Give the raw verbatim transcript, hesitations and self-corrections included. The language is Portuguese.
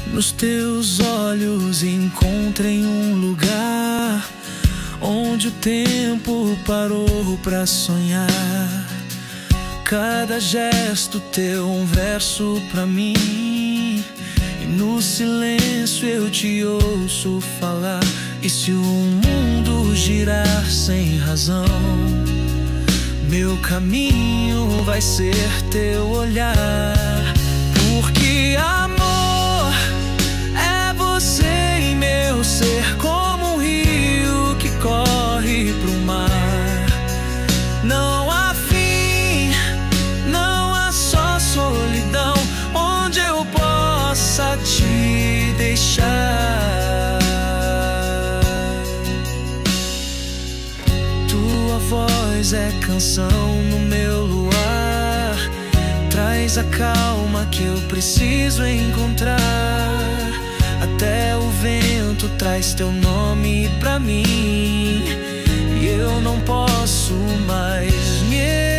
Nos teus olhos encontrei um lugar onde o tempo parou pra sonhar. Cada gesto teu um verso pra mim, e no silêncio eu te ouço falar. E se o mundo girar sem razão, meu caminho vai ser teu olhar. Porque amor é você em meu ser, como um rio que corre pro mar. Não há fim, não há só solidão onde eu possa te deixar. Tua voz é canção no meu luar, traz a calma que eu preciso encontrar. Até o vento traz teu nome pra mim, e eu não posso mais me